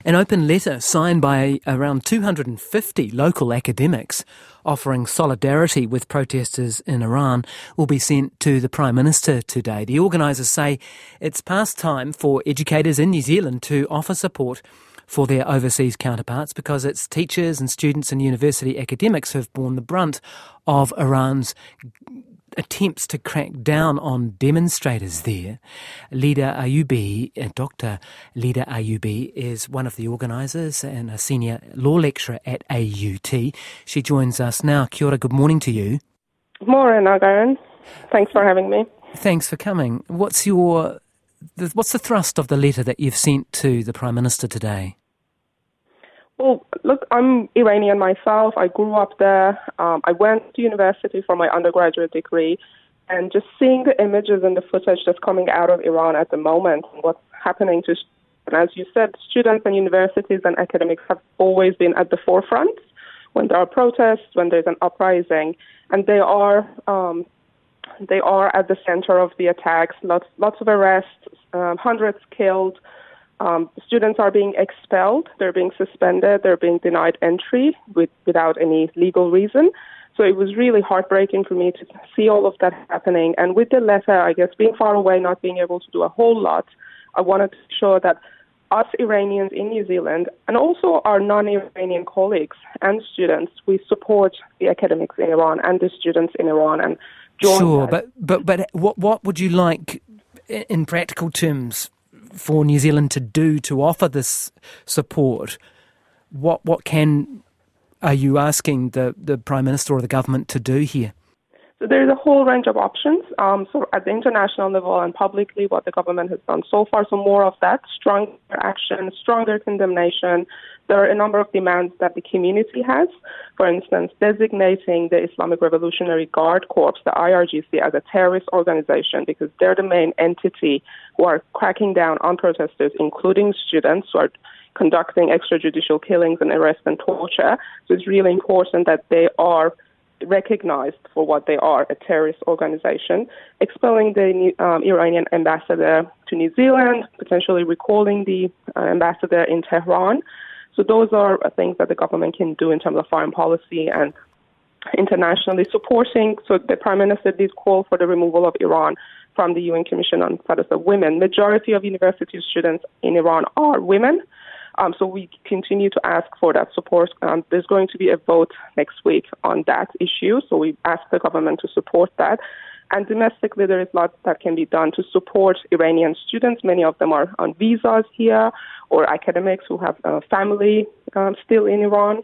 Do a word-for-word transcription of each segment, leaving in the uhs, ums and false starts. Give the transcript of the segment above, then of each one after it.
An open letter signed by around two hundred fifty local academics offering solidarity with protesters in Iran will be sent to the Prime Minister today. The organisers say it's past time for educators in New Zealand to offer support for their overseas counterparts because it's teachers and students and university academics who've borne the brunt of Iran's attempts to crack down on demonstrators there. Lida Ayubi, uh, Doctor Lida Ayubi, is one of the organisers and a senior law lecturer at A U T. She joins us now. Kia ora, good morning to you. Good morning, Agaran. Thanks for having me. Thanks for coming. What's your, what's the thrust of the letter that you've sent to the Prime Minister today? Well, look, I'm Iranian myself. I grew up there. Um, I went to university for my undergraduate degree. And just seeing the images and the footage that's coming out of Iran at the moment, and what's happening to, and as you said, students and universities and academics have always been at the forefront when there are protests, when there's an uprising. And they are um, they are at the center of the attacks. Lots, lots of arrests, um, hundreds killed. Um, students are being expelled, they're being suspended, they're being denied entry with, without any legal reason. So it was really heartbreaking for me to see all of that happening. And with the letter, I guess, being far away, not being able to do a whole lot, I wanted to show that us Iranians in New Zealand and also our non-Iranian colleagues and students, we support the academics in Iran and the students in Iran. And join Sure, that. but, but, but what, what would you like in practical terms for New Zealand to do to offer this support? What what can are you asking the, the Prime Minister or the government to do here? So there's a whole range of options. Um, so at the international level and publicly, what the government has done so far, so more of that, stronger action, stronger condemnation. There are a number of demands that the community has. For instance, designating the Islamic Revolutionary Guard Corps, the I R G C, as a terrorist organization because they're the main entity who are cracking down on protesters, including students who are conducting extrajudicial killings and arrests and torture. So it's really important that they are recognized for what they are, a terrorist organization. Expelling the um, Iranian ambassador to New Zealand, potentially recalling the uh, ambassador in Tehran. So those are things that the government can do in terms of foreign policy and internationally supporting. So the Prime Minister did call for the removal of Iran from the U N Commission on Status of Women. Majority of university students in Iran are women. Um, so we continue to ask for that support. Um, there's going to be a vote next week on that issue. So we ask the government to support that. And domestically, there is lots that can be done to support Iranian students. Many of them are on visas here, or academics who have uh, family um, still in Iran.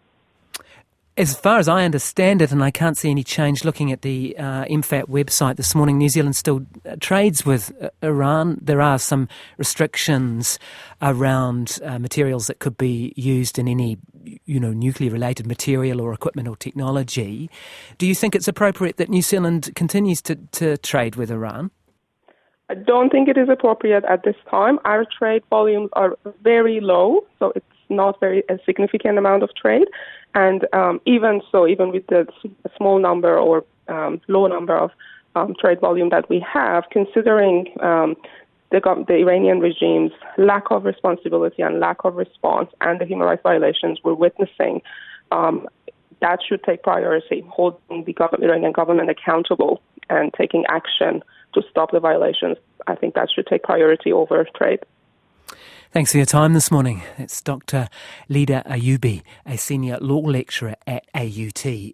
As far as I understand it, and I can't see any change looking at the uh, M FAT website this morning, New Zealand still uh, trades with uh, Iran. There are some restrictions around uh, materials that could be used in any, you know, nuclear-related material or equipment or technology. Do you think it's appropriate that New Zealand continues to, to trade with Iran? I don't think it is appropriate at this time. Our trade volumes are very low, so it's not very a significant amount of trade. And um, even so, even with the small number or um, low number of um, trade volume that we have, considering um, the, the Iranian regime's lack of responsibility and lack of response and the human rights violations we're witnessing, um, that should take priority, holding the government, Iranian government accountable and taking action to stop the violations. I think that should take priority over trade. Thanks for your time this morning. It's Doctor Lida Ayubi, a senior law lecturer at A U T.